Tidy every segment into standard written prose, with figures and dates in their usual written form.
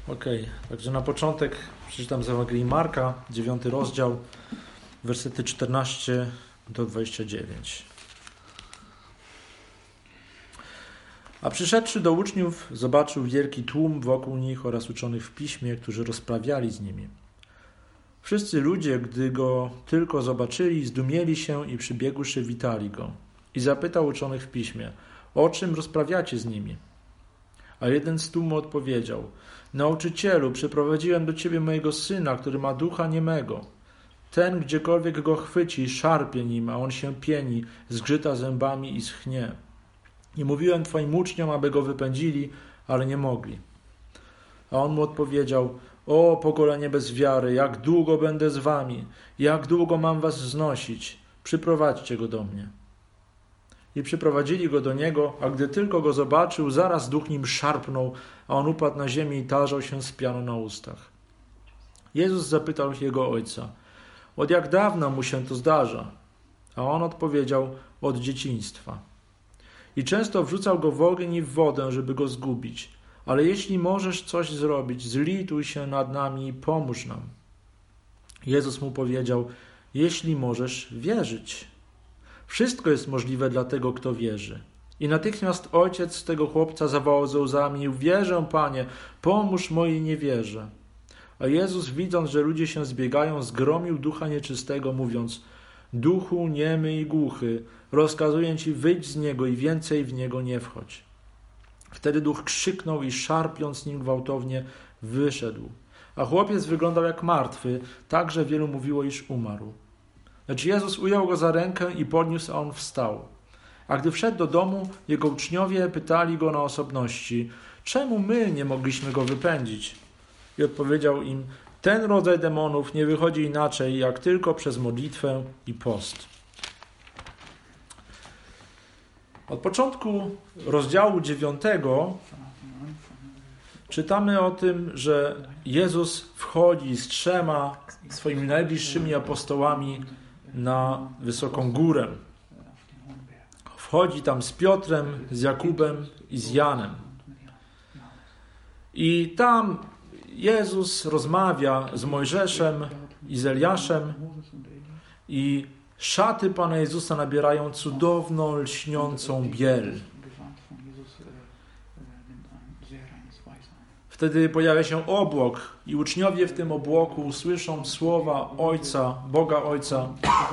Okej, także na początek przeczytam z Ewangelii Marka, 9 rozdział, wersety 14 do 29. A przyszedłszy do uczniów, zobaczył wielki tłum wokół nich oraz uczonych w piśmie, którzy rozprawiali z nimi. Wszyscy ludzie, gdy go tylko zobaczyli, zdumieli się i przybiegłszy witali go. I zapytał uczonych w piśmie, o czym rozprawiacie z nimi? A jeden z tłumu odpowiedział, nauczycielu, przyprowadziłem do ciebie mojego syna, który ma ducha niemego. Ten, gdziekolwiek go chwyci, szarpie nim, a on się pieni, zgrzyta zębami i schnie. I mówiłem twoim uczniom, aby go wypędzili, ale nie mogli. A on mu odpowiedział, o pokolenie bez wiary, jak długo będę z wami, jak długo mam was znosić, przyprowadźcie go do mnie. I przyprowadzili go do niego, a gdy tylko go zobaczył, zaraz duch nim szarpnął, a on upadł na ziemię i tarzał się z pianą na ustach. Jezus zapytał jego ojca, od jak dawna mu się to zdarza? A on odpowiedział, od dzieciństwa. I często wrzucał go w ogień i w wodę, żeby go zgubić. Ale jeśli możesz coś zrobić, zlituj się nad nami i pomóż nam. Jezus mu powiedział, jeśli możesz wierzyć. Wszystko jest możliwe dla tego, kto wierzy. I natychmiast ojciec tego chłopca zawołał ze łzami, wierzę, Panie, pomóż mojej niewierze. A Jezus, widząc, że ludzie się zbiegają, zgromił ducha nieczystego, mówiąc, duchu niemy i głuchy, rozkazuję ci, wyjdź z niego i więcej w niego nie wchodź. Wtedy duch krzyknął i szarpiąc nim gwałtownie wyszedł. A chłopiec wyglądał jak martwy, tak że wielu mówiło, iż umarł. Lecz Jezus ujął go za rękę i podniósł, a on wstał. A gdy wszedł do domu, jego uczniowie pytali go na osobności, czemu my nie mogliśmy go wypędzić? I odpowiedział im, ten rodzaj demonów nie wychodzi inaczej, jak tylko przez modlitwę i post. Od początku rozdziału 9 czytamy o tym, że Jezus wchodzi z 3 swoimi najbliższymi apostołami na wysoką górę. Wchodzi tam z Piotrem, z Jakubem i z Janem. I tam Jezus rozmawia z Mojżeszem i z Eliaszem i szaty Pana Jezusa nabierają cudowną, lśniącą biel. Wtedy pojawia się obłok i uczniowie w tym obłoku słyszą słowa Ojca, Boga Ojca,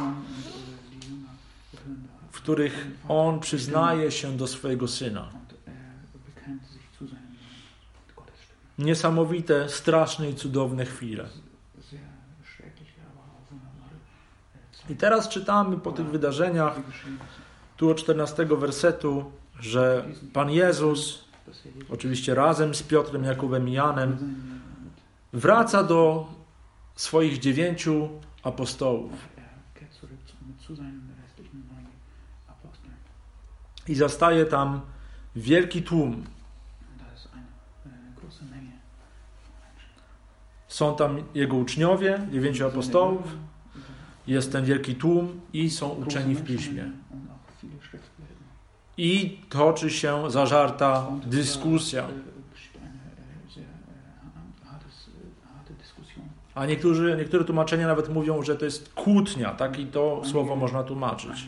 w których On przyznaje się do swojego Syna. Niesamowite, straszne i cudowne chwile. I teraz czytamy po tych wydarzeniach, tu od 14 wersetu, że Pan Jezus, oczywiście razem z Piotrem, Jakubem i Janem, wraca do swoich 9 apostołów. I zastaje tam wielki tłum. Są tam jego uczniowie, 9 apostołów, jest ten wielki tłum i są uczeni w piśmie. I toczy się zażarta dyskusja. A niektóre tłumaczenia nawet mówią, że to jest kłótnia, tak i to słowo można tłumaczyć.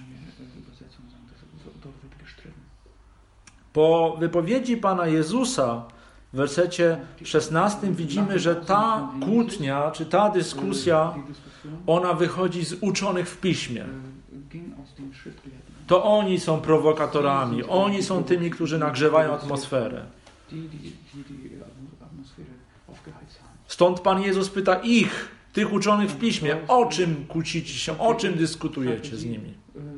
Po wypowiedzi Pana Jezusa w wersecie 16 widzimy, że ta kłótnia, czy ta dyskusja, ona wychodzi z uczonych w piśmie. To oni są prowokatorami, oni są tymi, którzy nagrzewają atmosferę. Stąd Pan Jezus pyta ich, tych uczonych w piśmie, o czym kłócicie się, o czym dyskutujecie z nimi.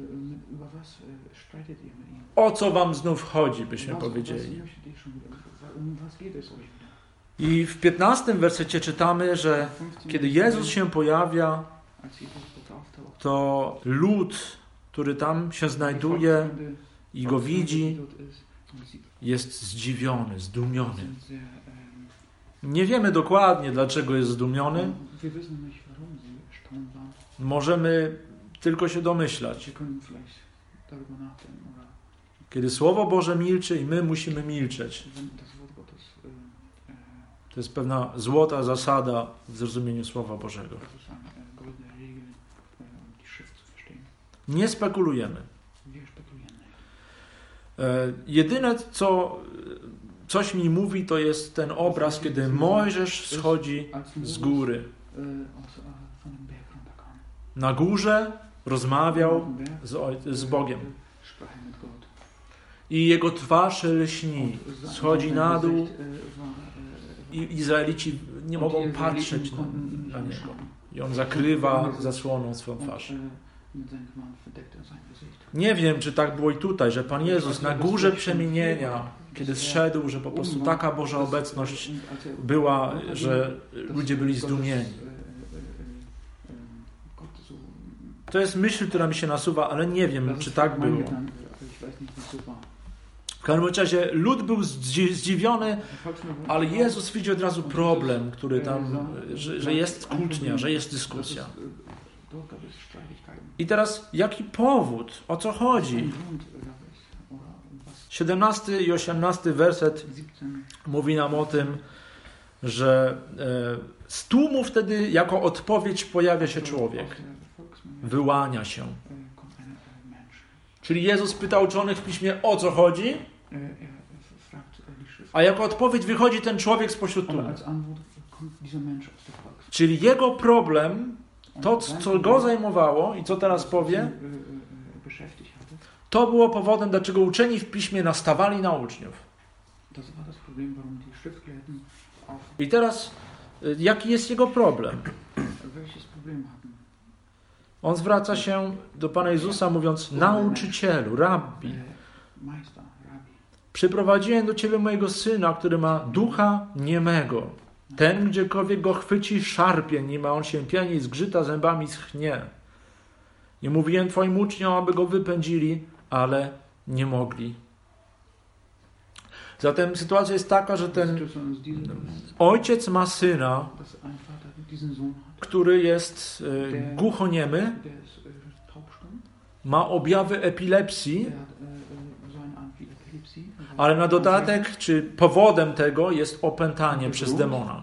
O co wam znów chodzi, byśmy powiedzieli. I w 15 wersecie czytamy, że kiedy Jezus się pojawia, to lud, który tam się znajduje i go widzi, jest zdziwiony, zdumiony. Nie wiemy dokładnie, dlaczego jest zdumiony. Możemy tylko się domyślać. Kiedy Słowo Boże milczy i my musimy milczeć, To jest pewna złota zasada w zrozumieniu Słowa Bożego. Nie spekulujemy. Jedyne, coś mi mówi, to jest ten obraz, kiedy Mojżesz schodzi z góry. Na górze rozmawiał z Bogiem. I jego twarz lśni. Schodzi na dół i Izraelici nie mogą patrzeć na niego. I on zakrywa zasłoną swoją twarz. Nie wiem, czy tak było i tutaj, że Pan Jezus na górze przemienienia, kiedy zszedł, że po prostu taka Boża obecność była, że ludzie byli zdumieni. To jest myśl, która mi się nasuwa, ale nie wiem, czy tak było. W każdym razie lud był zdziwiony, ale Jezus widzi od razu problem, który tam, że jest kłótnia, że jest dyskusja. I teraz jaki powód? O co chodzi? 17 i 18 werset mówi nam o tym, że z tłumu wtedy jako odpowiedź pojawia się człowiek. Wyłania się. Czyli Jezus pyta uczonych w piśmie, o co chodzi? A jako odpowiedź wychodzi ten człowiek spośród tłumu. Czyli jego problem, to co go zajmowało i co teraz powie, to było powodem, dlaczego uczeni w piśmie nastawali na uczniów. I teraz, jaki jest jego problem? On zwraca się do Pana Jezusa mówiąc, nauczycielu, rabbi, przyprowadziłem do Ciebie mojego syna, który ma ducha niemego. Ten, gdziekolwiek go chwyci, szarpie nim, a on się pieni, zgrzyta zębami, schnie. I mówiłem Twoim uczniom, aby go wypędzili, ale nie mogli. Zatem sytuacja jest taka, że ten ojciec ma syna, który jest głuchoniemy, ma objawy epilepsji, ale na dodatek, czy powodem tego jest opętanie przez demona.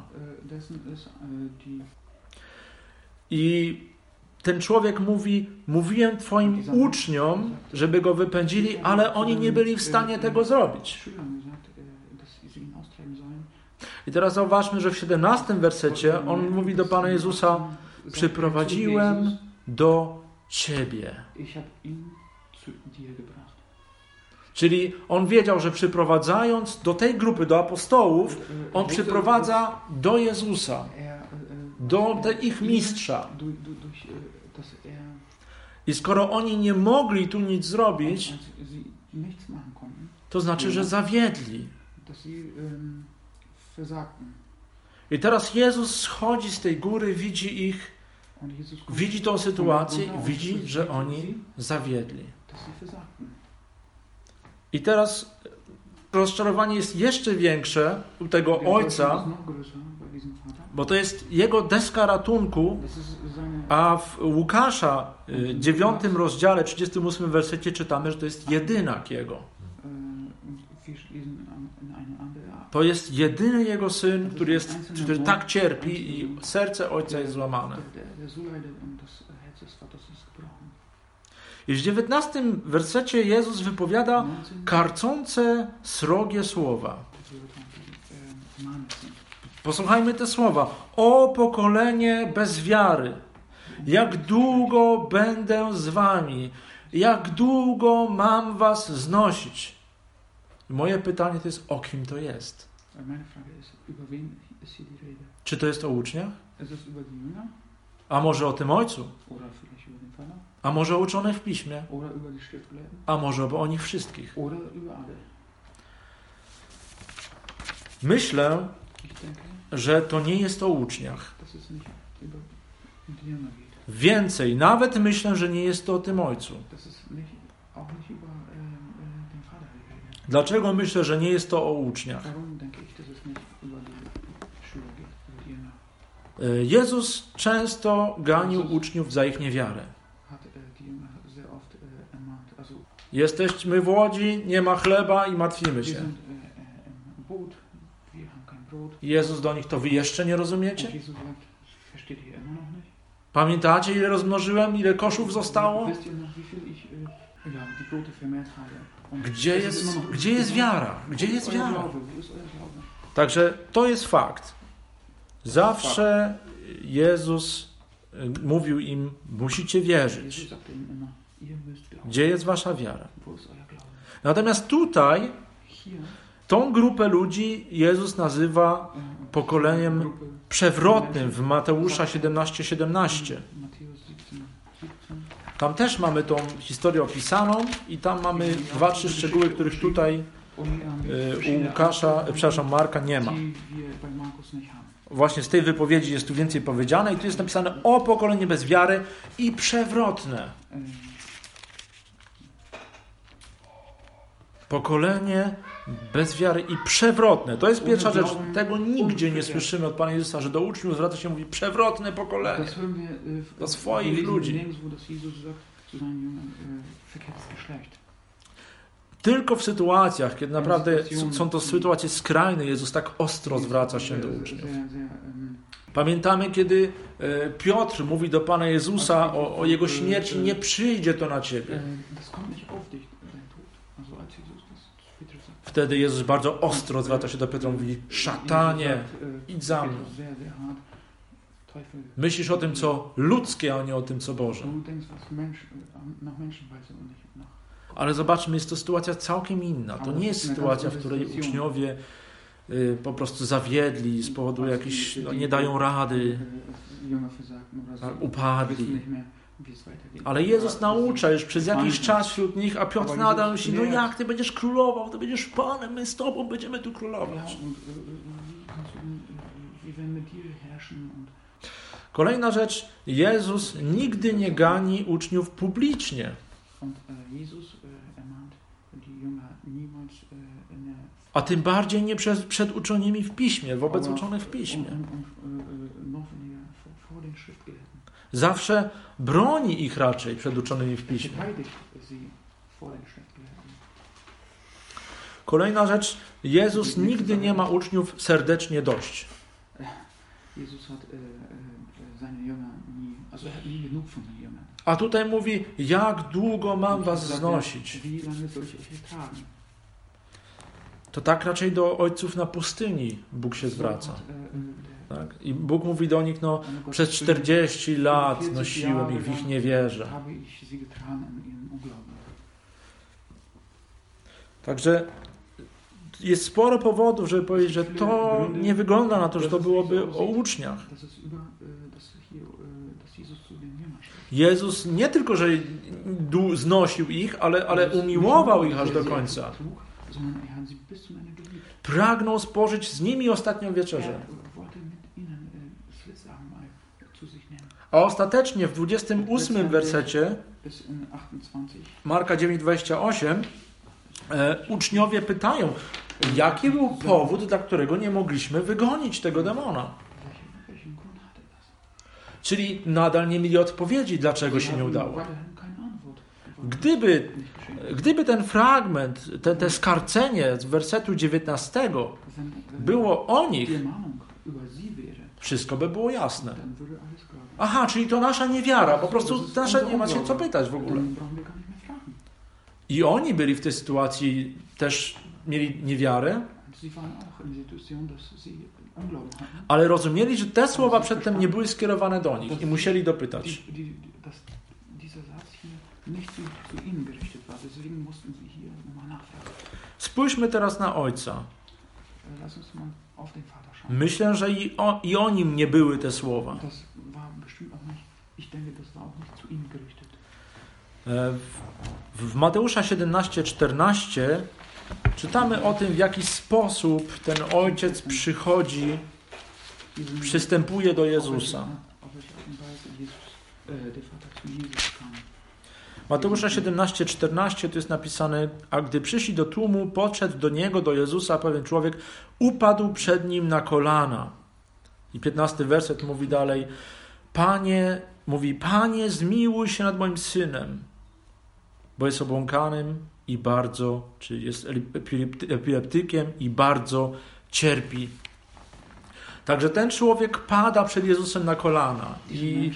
I ten człowiek mówi, mówiłem Twoim uczniom, żeby go wypędzili, ale oni nie byli w stanie tego zrobić. I teraz zauważmy, że w 17 wersecie on mówi do Pana Jezusa, przyprowadziłem do Ciebie. Czyli on wiedział, że przyprowadzając do tej grupy, do apostołów, on przyprowadza do Jezusa, do ich mistrza. I skoro oni nie mogli tu nic zrobić, to znaczy, że zawiedli. I teraz Jezus schodzi z tej góry, widzi ich, widzi tą sytuację i widzi, że oni zawiedli. I teraz rozczarowanie jest jeszcze większe u tego ojca, bo to jest jego deska ratunku, a w Łukasza 9 rozdziale, 38 wersecie czytamy, że to jest jedynak jego. To jest jedyny jego syn, który tak cierpi i serce ojca jest złamane. I w 19 wersecie Jezus wypowiada karcące, srogie słowa. Posłuchajmy te słowa. O pokolenie bez wiary, jak długo będę z wami, jak długo mam was znosić. Moje pytanie to jest, o kim to jest? Czy to jest o uczniach? A może o tym ojcu? A może o uczonych w piśmie? A może o nich wszystkich? Myślę, że to nie jest o uczniach. Więcej, nawet myślę, że nie jest to o tym ojcu. Dlaczego myślę, że nie jest to o uczniach? Jezus często ganił uczniów za ich niewiarę. Jesteśmy w łodzi, nie ma chleba i martwimy się. Jezus do nich, to wy jeszcze nie rozumiecie? Und Jesus sagt, versteht ihr immer noch nicht? Pamiętacie, ile rozmnożyłem, ile koszów zostało? Wisst ihr noch, wie viel ich die Brote vermehrt habe? Und Gdzie es jest, immer noch gdzie jest wiara? Gdzie Wo jest ist euer wiara? Glaube? Wo ist euer Glaube? Także to jest fakt. Zawsze Jezus mówił im, musicie wierzyć. Jesus sagt ihnen immer, ihr müsst glauben. Gdzie jest wasza wiara? Wo ist euer Glaube? Natomiast tutaj Hier tą grupę ludzi Jezus nazywa pokoleniem Gruppe przewrotnym w Mateusza 17:17. Matthäus 17. Tam też mamy tą historię opisaną i tam mamy 2-3 szczegóły, których tutaj u Łukasza, przepraszam, Marka nie ma. Die wir bei Markus nicht haben. Właśnie z tej wypowiedzi jest tu więcej powiedziane i tu jest napisane o pokolenie bez wiary i przewrotne. Pokolenie bez wiary i przewrotne. To jest pierwsza rzecz. Tego nigdzie nie słyszymy od Pana Jezusa, że do uczniów zwraca się mówi przewrotne pokolenie. Das hören wir Do swoich ludzi. nirgendwo, dass Jesus sagt zu seinen Jüngern, verkehrtes Geschlecht. Tylko w sytuacjach, kiedy naprawdę są to sytuacje skrajne, Jezus tak ostro zwraca się do uczniów. Pamiętamy, kiedy Piotr mówi do Pana Jezusa o Jego śmierci, nie przyjdzie to na Ciebie. Das kommt nicht auf dich, dein Tod. Also als Jesus das Petrus sagt. Wtedy Jezus bardzo ostro zwraca się do Piotra i mówi, szatanie, idź za mną. Sehr, sehr hart. Teufel. Myślisz o tym, co ludzkie, a nie o tym, co Boże. Du denkst, was nach Menschenweise und nicht nach. Ale zobaczmy, jest to sytuacja całkiem inna. To nie jest sytuacja, w której uczniowie po prostu zawiedli z powodu jakichś, nie dają rady, upadli. Ale Jezus naucza już przez jakiś czas wśród nich, a Piotr nadal myśli, no jak Ty będziesz królował, Ty będziesz Panem, my z Tobą będziemy tu królować. Kolejna rzecz, Jezus nigdy nie gani uczniów publicznie. A tym bardziej nie przed uczonymi w Piśmie, wobec uczonych w Piśmie. Zawsze broni ich raczej przed uczonymi w Piśmie. Kolejna rzecz, Jezus nigdy nie ma uczniów serdecznie dość. A tutaj mówi, jak długo mam was znosić? To tak raczej do ojców na pustyni Bóg się zwraca. Tak? I Bóg mówi do nich, no przez 40 lat nosiłem ich w ich niewierze. Także jest sporo powodów, żeby powiedzieć, że to nie wygląda na to, że to byłoby o uczniach. Jezus nie tylko, że znosił ich, ale umiłował ich aż do końca. Pragnął spożyć z nimi ostatnią wieczerzę. A ostatecznie w 28 wersecie Marka 9:28 uczniowie pytają, jaki był powód, dla którego nie mogliśmy wygonić tego demona. Czyli nadal nie mieli odpowiedzi, dlaczego się nie udało. Gdyby ten fragment, te skarcenie z wersetu 19 było o nich, wszystko by było jasne. Aha, czyli to nasza niewiara, po prostu nasza nie ma się co pytać w ogóle. I oni byli w tej sytuacji, też mieli niewiarę, ale rozumieli, że te słowa przedtem nie były skierowane do nich i musieli dopytać. Spójrzmy teraz na Ojca. Myślę, że i o nim nie były te słowa. W Mateusza 17:14 czytamy o tym, w jaki sposób ten Ojciec przychodzi, przystępuje do Jezusa. Mateusza 17:14 tu jest napisane, a gdy przyszli do tłumu, podszedł do niego, do Jezusa, pewien człowiek, upadł przed nim na kolana. I 15 werset mówi dalej, Panie, zmiłuj się nad moim synem, bo jest obłąkanym i bardzo, czy jest epileptykiem i bardzo cierpi. Także ten człowiek pada przed Jezusem na kolana. I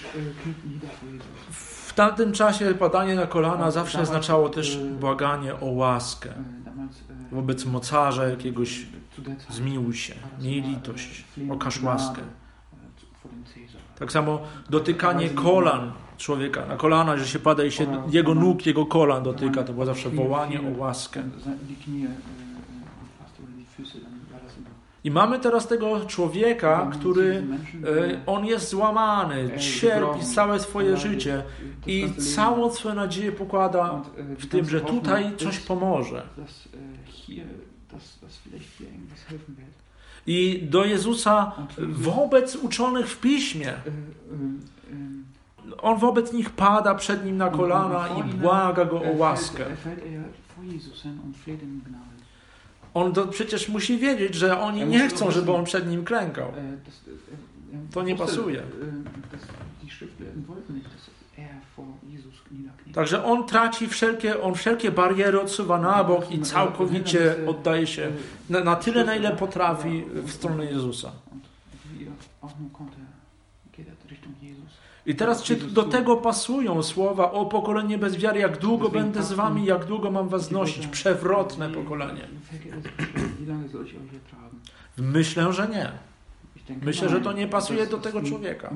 w tamtym czasie padanie na kolana zawsze oznaczało też błaganie o łaskę wobec mocarza jakiegoś. Zmiłuj się, miej litość, okaż łaskę. Tak samo dotykanie kolan człowieka na kolana, że się pada i się jego nóg, jego kolan dotyka, to było zawsze wołanie o łaskę. I mamy teraz tego człowieka, który on jest złamany, cierpi całe swoje życie i całą swoją nadzieję pokłada w tym, że tutaj coś pomoże. I do Jezusa wobec uczonych w Piśmie, on wobec nich pada przed nim na kolana i błaga go o łaskę. On przecież musi wiedzieć, że oni nie chcą, żeby on przed nim klękał. To nie pasuje. Także on traci wszelkie bariery, odsuwa na bok i całkowicie oddaje się na tyle, na ile potrafi w stronę Jezusa. I teraz czy do tego pasują słowa o pokolenie bez wiary, jak długo będę z wami, jak długo mam was znosić? Przewrotne pokolenie. Myślę, że nie. Myślę, że to nie pasuje do tego człowieka.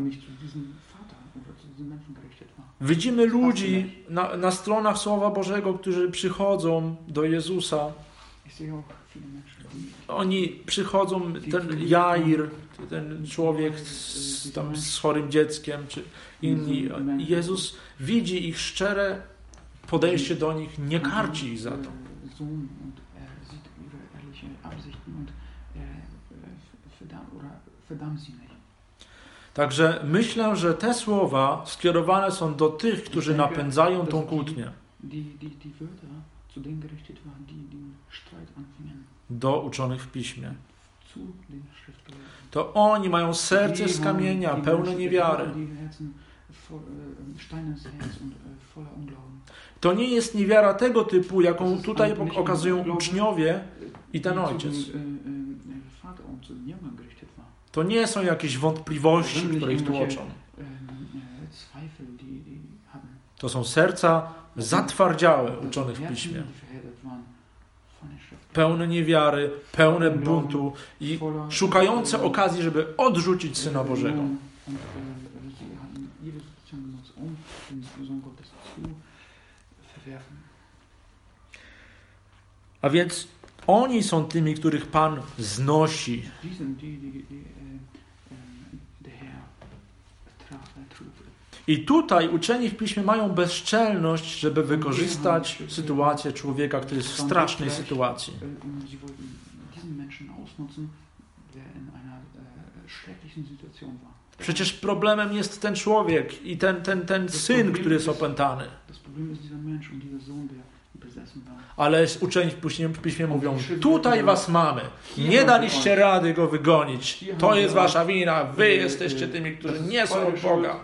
Widzimy ludzi na stronach Słowa Bożego, którzy przychodzą do Jezusa. Oni przychodzą, ten Jair, ten człowiek z chorym dzieckiem, czy inni. Jezus widzi ich szczere podejście do nich, nie karci ich za to. Także myślę, że te słowa skierowane są do tych, którzy napędzają tą kłótnię. Do uczonych w Piśmie. To oni mają serce z kamienia, pełne niewiary. To nie jest niewiara tego typu, jaką tutaj okazują uczniowie i ten ojciec. To nie są jakieś wątpliwości, które ich tłoczą. To są serca zatwardziałe uczonych w Piśmie. Pełne niewiary, pełne buntu i szukające okazji, żeby odrzucić Syna Bożego. A więc oni są tymi, których Pan znosi. I tutaj uczeni w Piśmie mają bezczelność, żeby wykorzystać sytuację człowieka, który jest w strasznej sytuacji. Przecież problemem jest ten człowiek i ten syn, który jest opętany. Ale uczeni w Piśmie mówią, tutaj was mamy, nie daliście rady go wygonić, to jest wasza wina, wy jesteście tymi, którzy nie są od Boga.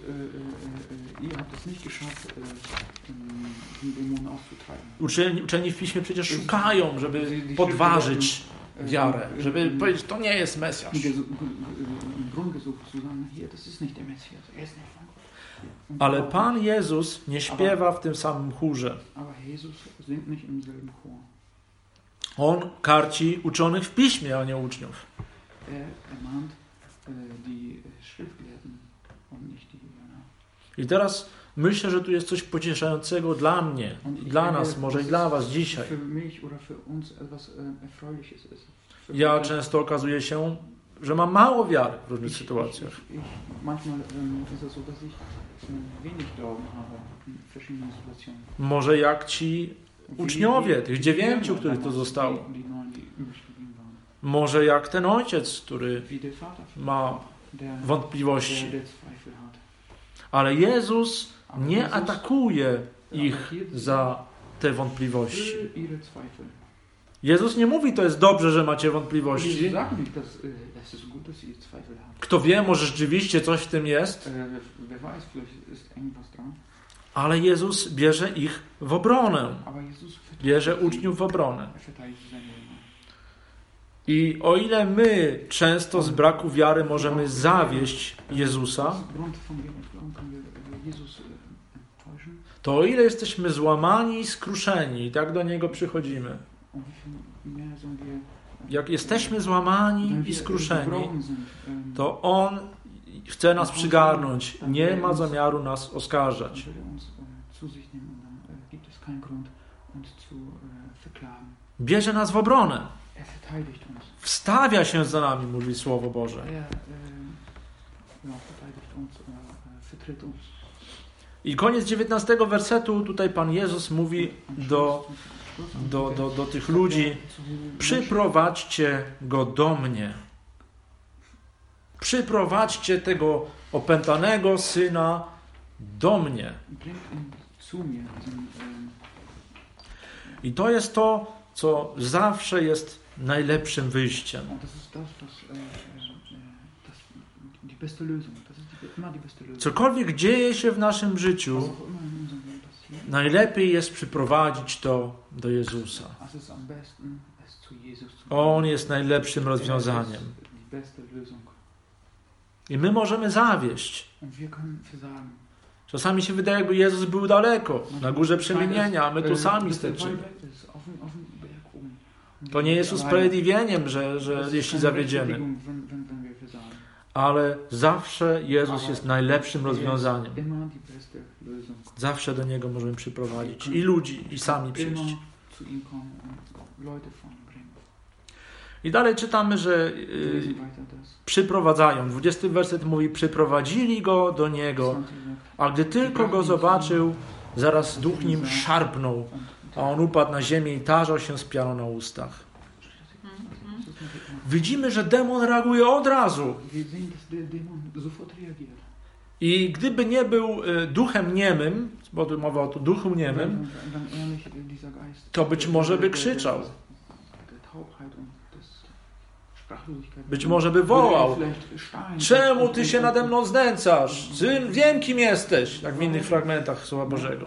Uczeni w Piśmie przecież szukają, żeby podważyć wiarę, żeby powiedzieć, to nie jest Mesjasz. Ale Pan Jezus nie śpiewa w tym samym chórze. On karci uczonych w Piśmie, a nie uczniów. I teraz myślę, że tu jest coś pocieszającego dla mnie, dla nas, może i dla was dzisiaj. Ja często okazuje się, że mam mało wiary w różnych sytuacjach. Może jak ci uczniowie, tych 9, których to zostało. Może jak ten ojciec, który ma wątpliwości. Ale Jezus nie atakuje ich za te wątpliwości. Jezus nie mówi, to jest dobrze, że macie wątpliwości. Kto wie, może rzeczywiście coś w tym jest. Ale Jezus bierze ich w obronę. Bierze uczniów w obronę. I o ile my często z braku wiary możemy zawieść Jezusa, to o ile jesteśmy złamani i skruszeni, i tak do Niego przychodzimy. Jak jesteśmy złamani i skruszeni, to On chce nas przygarnąć. Nie ma zamiaru nas oskarżać. Bierze nas w obronę. Wstawia się za nami, mówi Słowo Boże. I koniec 19 wersetu, tutaj Pan Jezus mówi do tych ludzi: przyprowadźcie go do mnie. Przyprowadźcie tego opętanego syna do mnie. I to jest to, co zawsze jest najlepszym wyjściem. Cokolwiek dzieje się w naszym życiu, najlepiej jest przyprowadzić to do Jezusa. On jest najlepszym rozwiązaniem. I my możemy zawieść. Czasami się wydaje, jakby Jezus był daleko, na górze przemienienia, a my tu sami sterczymy. To nie jest usprawiedliwieniem, że jeśli zawiedziemy. Ale zawsze Jezus jest najlepszym rozwiązaniem. Zawsze do Niego możemy przyprowadzić i ludzi, i sami przyjść. I dalej czytamy, że przyprowadzają. 20 werset mówi: przyprowadzili go do Niego, a gdy tylko go zobaczył, zaraz duch nim szarpnął, a on upadł na ziemię i tarzał się z pianą na ustach. Widzimy, że demon reaguje od razu. I gdyby nie był duchem niemym, bo tu mowa o duchu niemym, to być może by krzyczał. Być może by wołał: czemu ty się nade mną znęcasz? Syn, wiem, kim jesteś. Jak w innych fragmentach Słowa Bożego.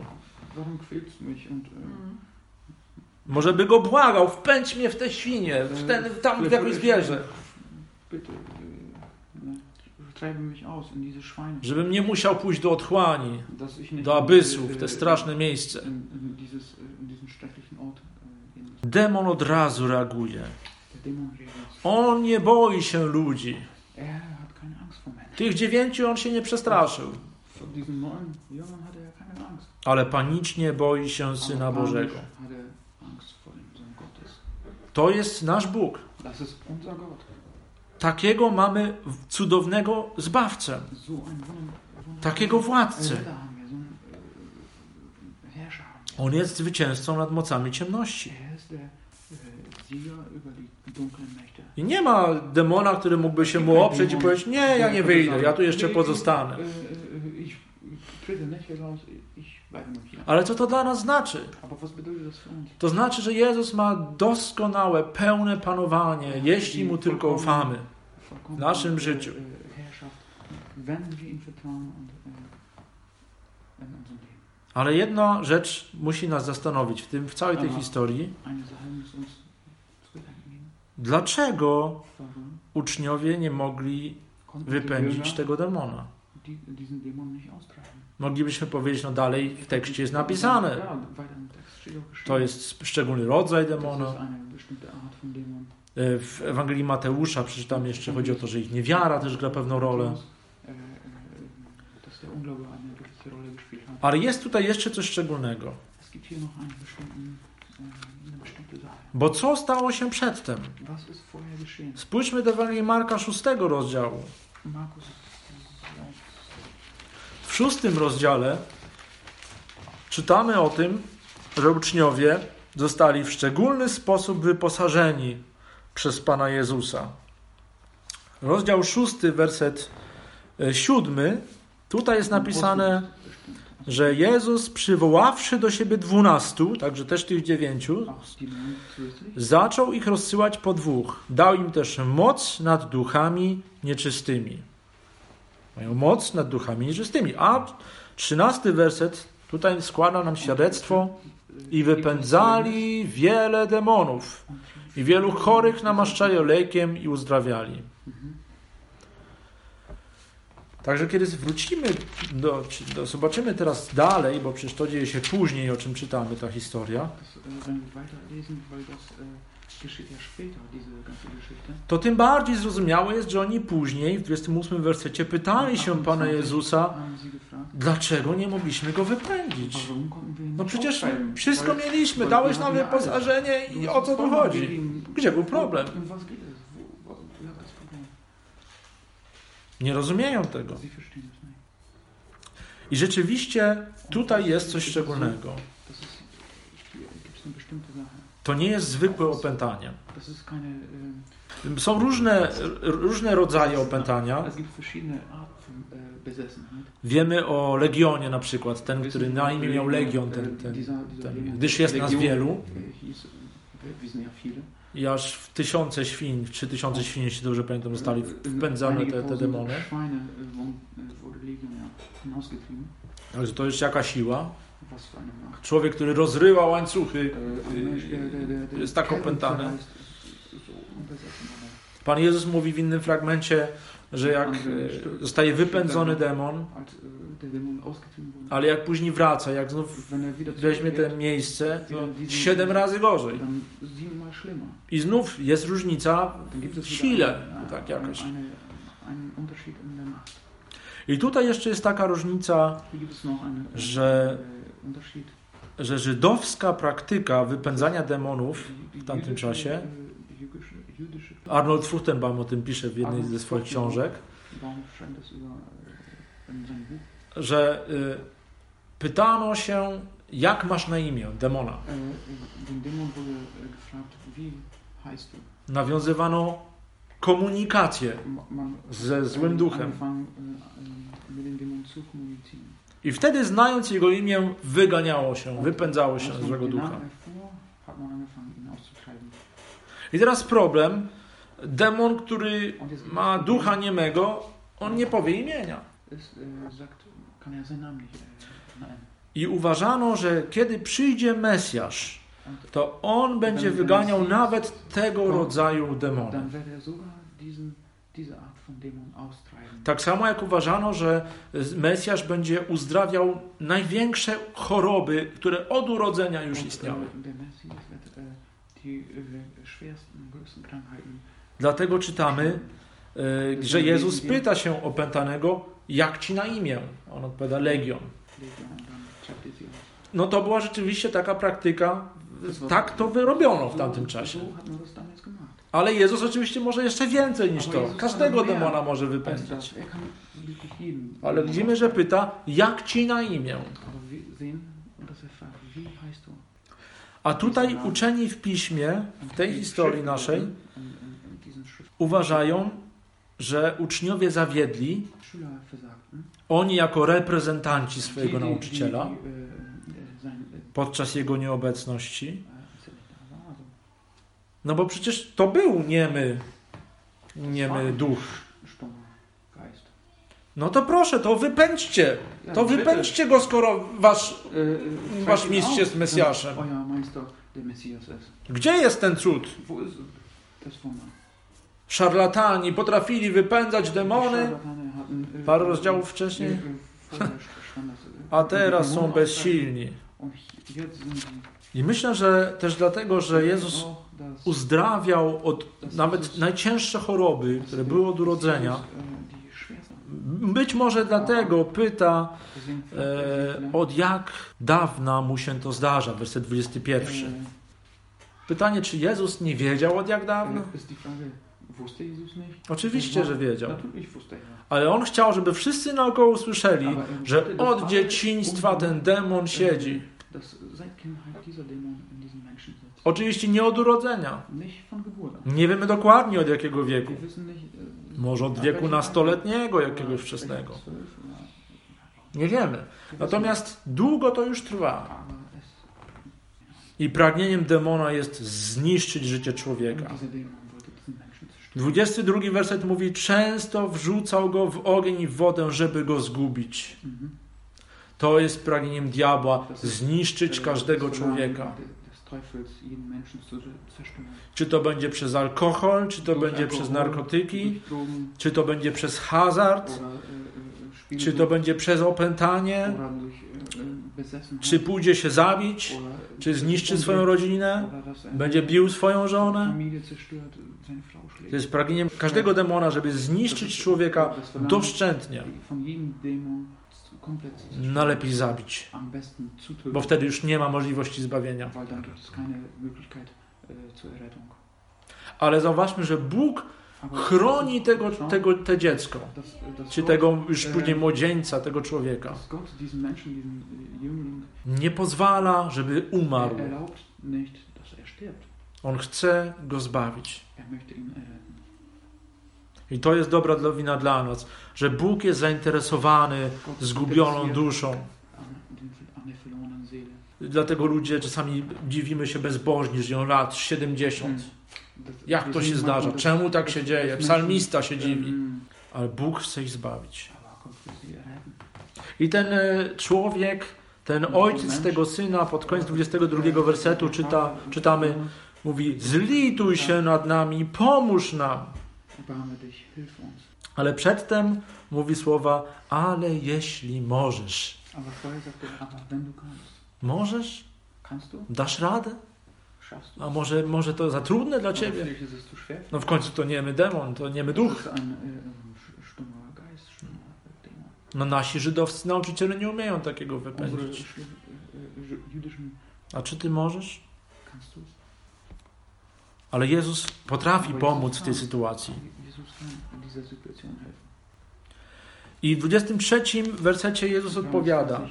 Może by go błagał: wpędź mnie w te świnie, tam w jakieś zwierzę. Żebym nie musiał pójść do otchłani, do abysu, w te straszne miejsce. Demon od razu reaguje. On nie boi się ludzi. Tych 9 on się nie przestraszył. Ale panicznie boi się Syna Bożego. To jest nasz Bóg. Takiego mamy cudownego Zbawcę. Takiego Władcę. On jest zwycięzcą nad mocami ciemności. I nie ma demona, który mógłby się mu oprzeć i powiedzieć: nie, ja nie wyjdę, ja tu jeszcze pozostanę. Ale co to dla nas znaczy? To znaczy, że Jezus ma doskonałe, pełne panowanie, jeśli Mu tylko ufamy w naszym życiu. Ale jedna rzecz musi nas zastanowić w całej tej historii. Dlaczego uczniowie nie mogli wypędzić tego demona? Moglibyśmy powiedzieć: no dalej w tekście jest napisane. To jest szczególny rodzaj demona. W Ewangelii Mateusza przeczytam jeszcze, chodzi o to, że ich niewiara też gra pewną rolę. Ale jest tutaj jeszcze coś szczególnego. Bo co stało się przedtem? Spójrzmy do Ewangelii Marka 6 rozdziału. W 6 rozdziale czytamy o tym, że uczniowie zostali w szczególny sposób wyposażeni przez Pana Jezusa. Rozdział 6, werset 7. Tutaj jest napisane, że Jezus, przywoławszy do siebie 12, także też tych 9, zaczął ich rozsyłać po 2. Dał im też moc nad duchami nieczystymi. Mają moc nad duchami nieczystymi. A 13 werset tutaj składa nam świadectwo: i wypędzali wiele demonów I wielu chorych namaszczali olejkiem i uzdrawiali. Także kiedy wrócimy zobaczymy teraz dalej, bo przecież to dzieje się później, o czym czytamy, ta historia, to tym bardziej zrozumiałe jest, że oni później, w 28 wersecie, pytali się Pana Jezusa, dlaczego nie mogliśmy Go wypędzić? No przecież wszystko mieliśmy, dałeś nam wyposażenie i o co tu chodzi? Gdzie był problem? Nie rozumieją tego. I rzeczywiście tutaj jest coś szczególnego. To nie jest zwykłe opętanie. Są różne rodzaje opętania. Wiemy o Legionie na przykład, ten, który na imię miał Legion, gdyż jest nas wielu. I aż w 1000 świń, 3000 świń, jeśli dobrze pamiętam, zostali wpędzane te demony. Także to jest jaka siła. Człowiek, który rozrywa łańcuchy, jest tak opętany. Pan Jezus mówi w innym fragmencie, że jak zostaje wypędzony demon, ale jak później wraca, jak znów weźmie to miejsce, to 7 razy gorzej. I znów jest różnica w sile, tak jakoś. I tutaj jeszcze jest taka różnica, że żydowska praktyka wypędzania demonów w tamtym czasie, Arnold Fruchtenbaum o tym pisze w jednej ze swoich książek, że pytano się, jak masz na imię demona. Nawiązywano komunikację ze złym duchem. I wtedy, znając jego imię, wyganiało się, wypędzało się złego ducha. I teraz problem. Demon, który ma ducha niemego, on nie powie imienia. I uważano, że kiedy przyjdzie Mesjasz, to on będzie wyganiał nawet tego rodzaju demony. Tak samo jak uważano, że Mesjasz będzie uzdrawiał największe choroby, które od urodzenia już istniały. Dlatego czytamy, że Jezus pyta się opętanego, jak ci na imię? On odpowiada, Legion. No to była rzeczywiście taka praktyka, tak to wyrobiono w tamtym czasie. Ale Jezus oczywiście może jeszcze więcej niż to. Każdego demona może wypędzić. Ale widzimy, że pyta, jak ci na imię? A tutaj uczeni w Piśmie, w tej historii naszej, uważają, że uczniowie zawiedli, oni jako reprezentanci swojego nauczyciela, podczas jego nieobecności. No bo przecież to był niemy duch. No to proszę, to wypędźcie. To wypędźcie go, skoro wasz mistrz jest Mesjaszem. Gdzie jest ten cud? Szarlatani potrafili wypędzać demony parę rozdziałów wcześniej, a teraz są bezsilni. I myślę, że też dlatego, że Jezus uzdrawiał od nawet najcięższe choroby, które były od urodzenia. Być może dlatego pyta, od jak dawna mu się to zdarza, werset 21. Pytanie, czy Jezus nie wiedział od jak dawna? Oczywiście, że wiedział. Ale on chciał, żeby wszyscy naokoło usłyszeli, że od dzieciństwa ten demon siedzi. Oczywiście nie od urodzenia. Nie wiemy dokładnie od jakiego wieku. Może od wieku nastoletniego, jakiegoś wczesnego. Nie wiemy. Natomiast długo to już trwa. I pragnieniem demona jest zniszczyć życie człowieka. 22 werset mówi, często wrzucał go w ogień i w wodę, żeby go zgubić. To jest pragnieniem diabła, zniszczyć każdego człowieka. Teufels, jeden Menschen zu zerstören. Czy to będzie przez alkohol, czy to będzie przez narkotyki, czy to będzie przez hazard, czy to będzie przez opętanie, czy pójdzie się zabić, czy zniszczy swoją rodzinę, będzie bił swoją żonę. To jest pragnieniem każdego demona, żeby zniszczyć człowieka doszczętnie. Najlepiej zabić, bo wtedy już nie ma możliwości zbawienia. Ale zauważmy, że Bóg chroni te dziecko, czy tego już później młodzieńca, tego człowieka. Nie pozwala, żeby umarł. On chce go zbawić. I to jest dobra nowina dla nas, że Bóg jest zainteresowany zgubioną duszą. Dlatego ludzie czasami dziwimy się bezbożni, żyją lat 70. Jak to się zdarza? Czemu tak się dzieje? Psalmista się dziwi. Ale Bóg chce ich zbawić. I ten człowiek, ten ojciec tego syna, pod koniec 22 wersetu czytamy, mówi: zlituj się nad nami, pomóż nam. Ale przedtem mówi słowa: ale jeśli możesz. Możesz? Dasz radę? A może to za trudne dla ciebie? No w końcu to niemy demon, to niemy duch. No nasi żydowscy nauczyciele nie umieją takiego wypędzić. A czy ty możesz? Ale Jezus potrafi pomóc w tej sytuacji. I w 23 wersecie Jezus odpowiada: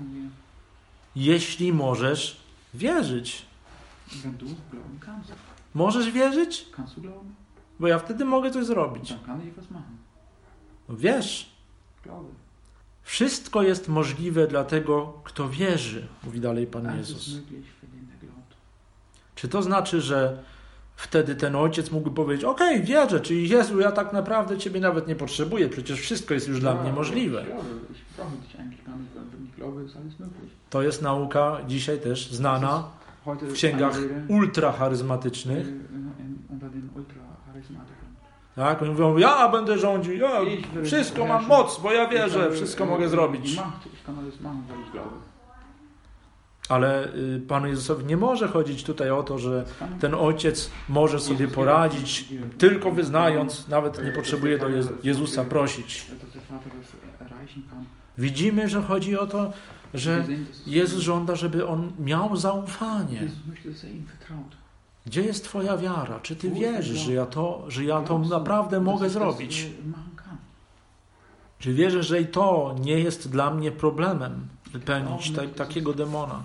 jeśli możesz wierzyć. Możesz wierzyć? Bo ja wtedy mogę coś zrobić. No wiesz. Wszystko jest możliwe dla tego, kto wierzy, mówi dalej Pan Jezus. Czy to znaczy, że wtedy ten ojciec mógłby powiedzieć: okej, wierzę, czyli Jezu, ja tak naprawdę Ciebie nawet nie potrzebuję, przecież wszystko jest już dla mnie możliwe. To jest nauka dzisiaj też znana w księgach ultracharyzmatycznych. Tak, oni mówią: ja będę rządził, ja wszystko mam moc, bo ja wierzę, wszystko mogę zrobić. Ale Panu Jezusowi nie może chodzić tutaj o to, że ten ojciec może sobie poradzić, tylko wyznając, nawet nie potrzebuje do Jezusa prosić. Widzimy, że chodzi o to, że Jezus żąda, żeby on miał zaufanie. Gdzie jest Twoja wiara? Czy Ty wierzysz, że ja to naprawdę mogę zrobić? Czy wierzysz, że i to nie jest dla mnie problemem wypełnić takiego demona?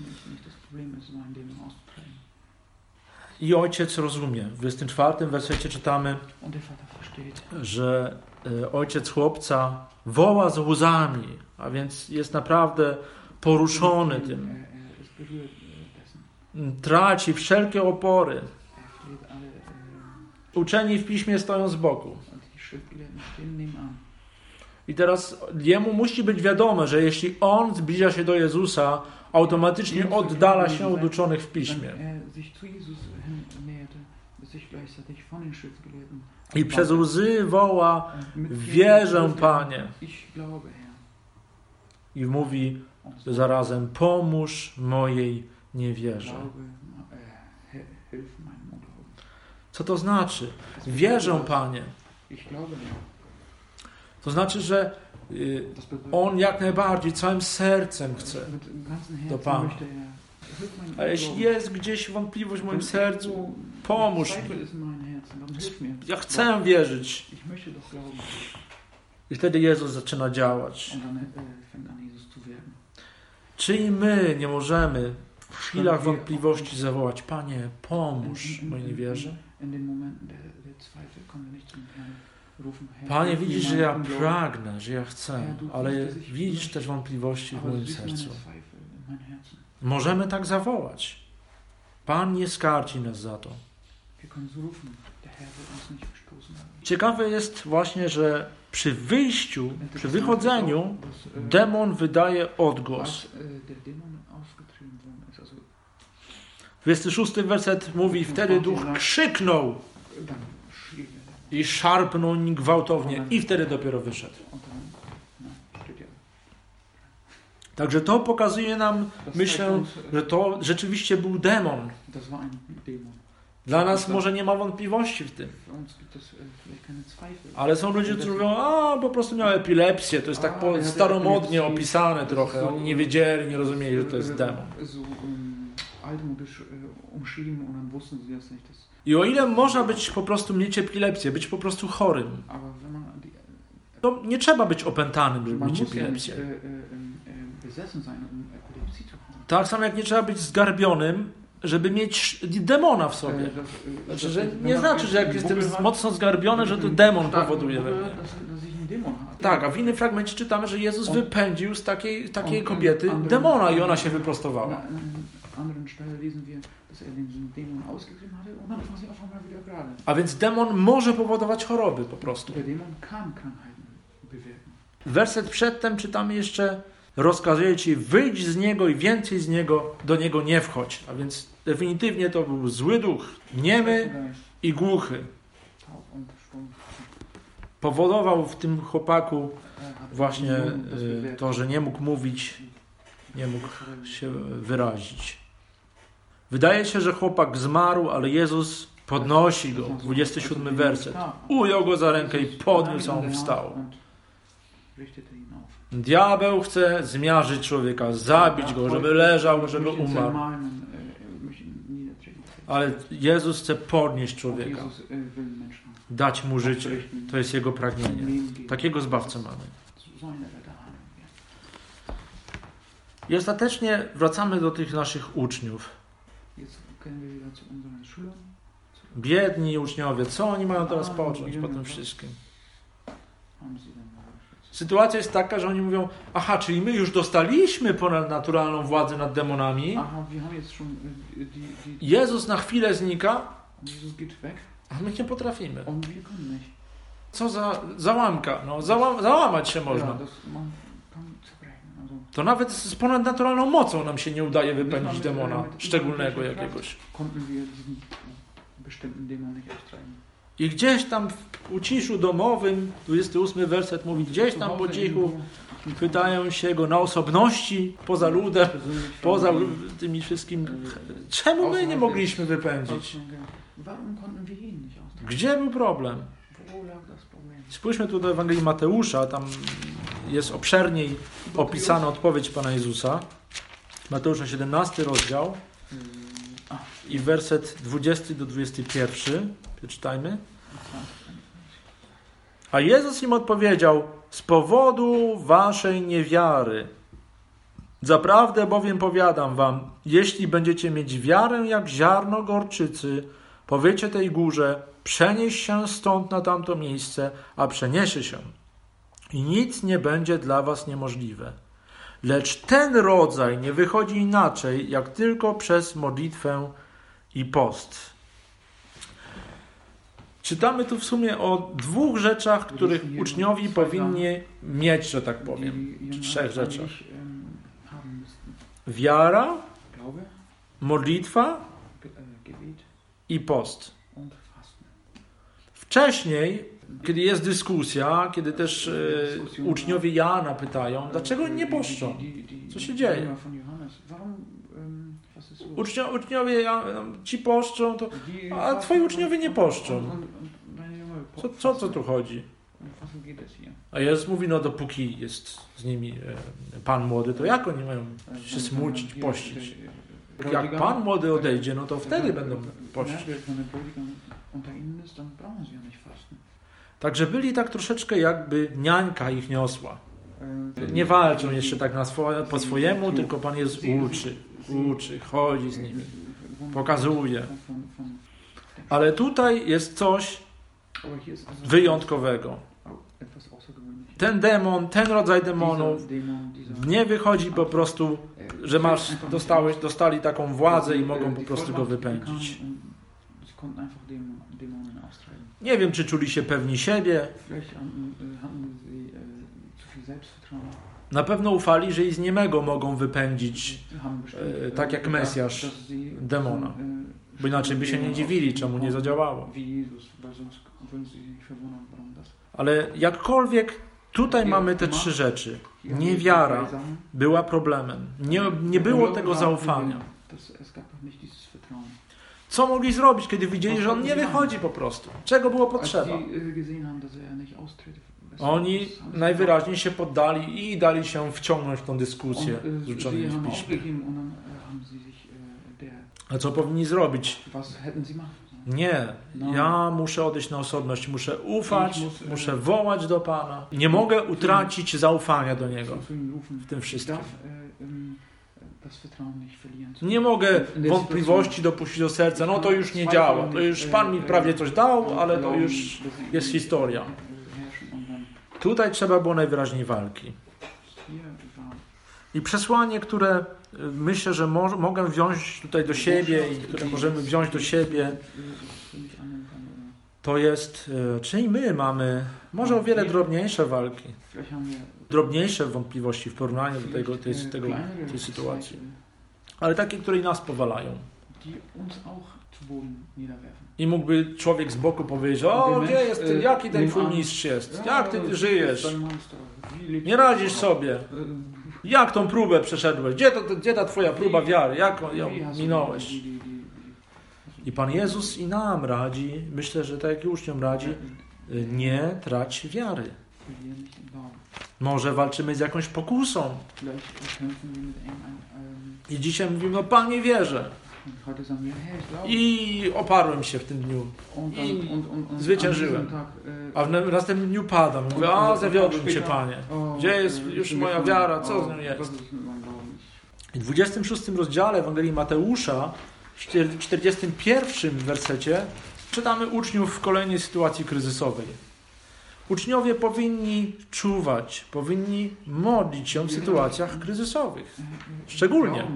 I ojciec rozumie. W 24 wersecie czytamy, że ojciec chłopca woła z łzami, a więc jest naprawdę poruszony tym. Traci wszelkie opory. Uczeni w piśmie stoją z boku. I teraz jemu musi być wiadome, że jeśli on zbliża się do Jezusa, automatycznie oddala się od uczonych w piśmie. I przez łzy woła: wierzę, Panie. I mówi zarazem: pomóż mojej niewierze. Co to znaczy? Wierzę, Panie. To znaczy, że on jak najbardziej całym sercem chce do Pana. A jeśli jest gdzieś wątpliwość w moim sercu, pomóż mi. Ja chcę wierzyć. I wtedy Jezus zaczyna działać. Czy i my nie możemy w chwilach wątpliwości zawołać: Panie, pomóż mojej niewierze? Panie, widzisz, że ja pragnę, że ja chcę, ale widzisz też wątpliwości w moim sercu. Możemy tak zawołać. Pan nie skarci nas za to. Ciekawe jest właśnie, że przy wyjściu, przy wychodzeniu demon wydaje odgłos. 26 werset mówi, wtedy duch krzyknął Dann schrie er. i szarpnął nim gwałtownie i wtedy dopiero wyszedł. Und dann, steht ja. Także to pokazuje nam, myślę, że to rzeczywiście był demon. Das war ein Dämon. Dla nas może nie ma wątpliwości w tym. Für uns gibt es vielleicht keine Zweifel. Ale są ludzie, którzy mówią, po prostu miał epilepsję. To jest tak staromodnie opisane trochę. Oni nie wiedzieli, nie rozumieli, że to jest demon. So altmodisch umschrieben und dann wussten sie das nicht. I o ile można być po prostu mieć epilepsję, być po prostu chorym, Aber wenn man to nie trzeba być opętanym, żeby man mieć muss ja nicht epilepsję. besessen sein, um Epilepsie zu haben. Tak samo jak nie trzeba być zgarbionym, żeby mieć demona w sobie. Znaczy, że nie znaczy, że jak jestem mocno zgarbiony, że to demon powoduje we mnie. Tak, a w innym fragmencie czytamy, że Jezus wypędził z takiej kobiety demona i ona się wyprostowała. A więc demon może powodować choroby po prostu. Werset przedtem czytamy jeszcze, rozkazuje ci, wyjdź z niego i więcej z niego, do niego nie wchodź. A więc definitywnie to był zły duch, niemy i głuchy. Powodował w tym chłopaku właśnie to, że nie mógł mówić, nie mógł się wyrazić. Wydaje się, że chłopak zmarł, ale Jezus podnosi go. 27 werset. Ujął go za rękę i podniósł, a on wstał. Diabeł chce zmiażdżyć człowieka, zabić go, żeby leżał, żeby umarł. Ale Jezus chce podnieść człowieka, dać mu życie. To jest Jego pragnienie. Takiego Zbawcę mamy. I ostatecznie wracamy do tych naszych uczniów. Biedni uczniowie, co oni mają teraz począć po tym wszystkim? Sytuacja jest taka, że oni mówią, czyli my już dostaliśmy ponadnaturalną władzę nad demonami. Jezus na chwilę znika, a my nie potrafimy. Co za załamka? Załamać się można. To nawet z ponadnaturalną mocą nam się nie udaje wypędzić demona szczególnego jakiegoś. I gdzieś tam w uciszu domowym, 28 werset mówi, gdzieś tam po cichu pytają się go na osobności, poza ludem, poza tymi wszystkimi. Czemu my nie mogliśmy wypędzić? Gdzie był problem? Spójrzmy tu do Ewangelii Mateusza, tam jest obszerniej opisana odpowiedź Pana Jezusa. Mateusza 17 rozdział i werset 20 do 21. Przeczytajmy. A Jezus im odpowiedział, z powodu waszej niewiary. Zaprawdę bowiem powiadam wam, jeśli będziecie mieć wiarę jak ziarno gorczycy, powiecie tej górze, przenieś się stąd na tamto miejsce, a przeniesie się. I nic nie będzie dla was niemożliwe. Lecz ten rodzaj nie wychodzi inaczej, jak tylko przez modlitwę i post. Czytamy tu w sumie o dwóch rzeczach, których uczniowie powinni mieć, że tak powiem. Trzech rzeczach. Wiara, modlitwa i post. Wcześniej, kiedy jest dyskusja, kiedy też uczniowie Jana pytają, dlaczego nie poszczą? Co się dzieje? Uczniowie ci poszczą, a twoi uczniowie nie poszczą. Co tu chodzi? A Jezus mówi, dopóki jest z nimi Pan młody, to jak oni mają się smucić, pościć? Jak Pan młody odejdzie, to wtedy będą pościć. Także byli tak troszeczkę jakby niańka ich niosła. Nie walczą jeszcze tak po swojemu, tylko Pan Jezus uczy, chodzi z nimi, pokazuje. Ale tutaj jest coś wyjątkowego. Ten demon, ten rodzaj demonów nie wychodzi po prostu, że dostali taką władzę i mogą po prostu go wypędzić. Nie wiem, czy czuli się pewni siebie. Na pewno ufali, że i z niemego mogą wypędzić, haben bestimmt, tak jak Mesjasz, dass sie demona. Bo inaczej by się nie dziwili, czemu nie zadziałało. wie Jesus, weil sonst würden sie sich verwundern, warum das. Ale jakkolwiek tutaj mamy te trzy rzeczy. Niewiara była problemem. Nie było tego zaufania. Es gab noch nicht dieses Vertrauen. Co mogli zrobić, kiedy widzieli, że on nie wychodzi po prostu? Czego było potrzeba? Oni najwyraźniej się poddali i dali się wciągnąć w tą dyskusję z uczonymi w Piśmie. A co powinni zrobić? Nie, ja muszę odejść na osobność, muszę ufać, muszę wołać do Pana. Nie mogę utracić zaufania do Niego w tym wszystkim. Nie mogę wątpliwości dopuścić do serca, no to już nie działa, to już Pan mi prawie coś dał, ale to już jest historia. Tutaj trzeba było najwyraźniej walki. I przesłanie, które myślę, że mogę wziąć tutaj do siebie i które możemy wziąć do siebie, to jest, czyli my mamy może o wiele drobniejsze walki, drobniejsze wątpliwości w porównaniu do tej sytuacji, ale takie, które i nas powalają. I mógłby człowiek z boku powiedzieć, o, gdzie jest, jaki ten twój mistrz jest, jak ty żyjesz, nie radzisz sobie, jak tą próbę przeszedłeś, gdzie ta twoja próba wiary, jak ją minąłeś. I Pan Jezus i nam radzi, myślę, że tak jak i uczniom radzi, nie trać wiary. Może walczymy z jakąś pokusą. I dzisiaj mówimy, no Panie wierzę. I oparłem się w tym dniu. I zwyciężyłem. A w następnym dniu padam. Mówię, zawiodłem Cię, Panie. Gdzie jest już moja wiara? Co z nią jest? I w 26 rozdziale Ewangelii Mateusza, w 41 wersecie, czytamy uczniów w kolejnej sytuacji kryzysowej. Uczniowie powinni czuwać, powinni modlić się w sytuacjach kryzysowych. Szczególnie.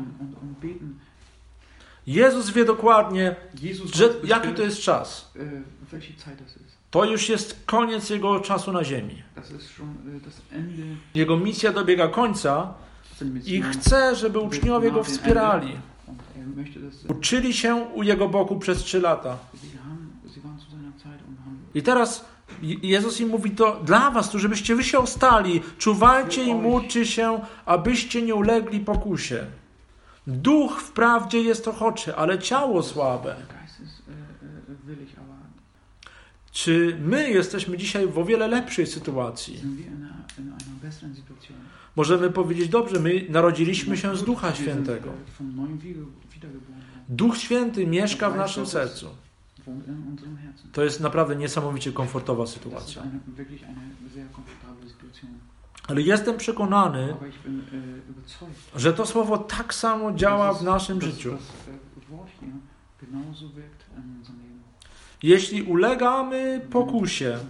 Jezus wie dokładnie, jaki to jest czas. To już jest koniec Jego czasu na ziemi. Jego misja dobiega końca i chce, żeby uczniowie Go wspierali. Uczyli się u Jego boku przez 3 lata. I teraz Jezus im mówi to dla was, tu żebyście wy się ostali. Czuwajcie i módlcie się, abyście nie ulegli pokusie. Duch wprawdzie jest ochoczy, ale ciało słabe. Czy my jesteśmy dzisiaj w o wiele lepszej sytuacji? Możemy powiedzieć, dobrze, my narodziliśmy się z Ducha Świętego. Duch Święty mieszka w naszym sercu. To jest naprawdę niesamowicie komfortowa sytuacja. Ale jestem przekonany, że to słowo tak samo działa w naszym życiu. Jeśli ulegamy pokusie,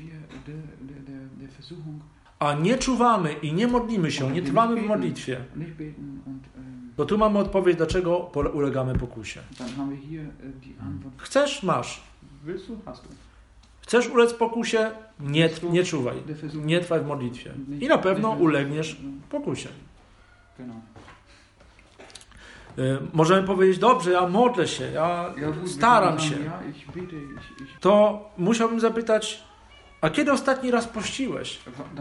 a nie czuwamy i nie modlimy się, nie trwamy w modlitwie, to tu mamy odpowiedź, dlaczego ulegamy pokusie. Chcesz? Masz. Chcesz ulec pokusie? Nie czuwaj. Nie trwaj w modlitwie. I na pewno ulegniesz pokusie. Możemy powiedzieć, dobrze, ja modlę się, ja staram się. To musiałbym zapytać, a kiedy ostatni raz pościłeś?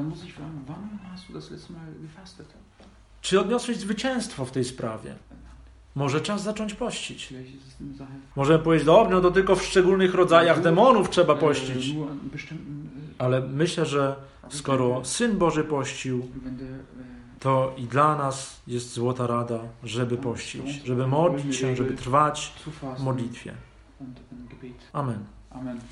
Czy odniosłeś zwycięstwo w tej sprawie? Może czas zacząć pościć. Możemy powiedzieć, dobrze, no to tylko w szczególnych rodzajach demonów trzeba pościć. Ale myślę, że skoro Syn Boży pościł, to i dla nas jest złota rada, żeby pościć, żeby modlić się, żeby trwać w modlitwie. Amen.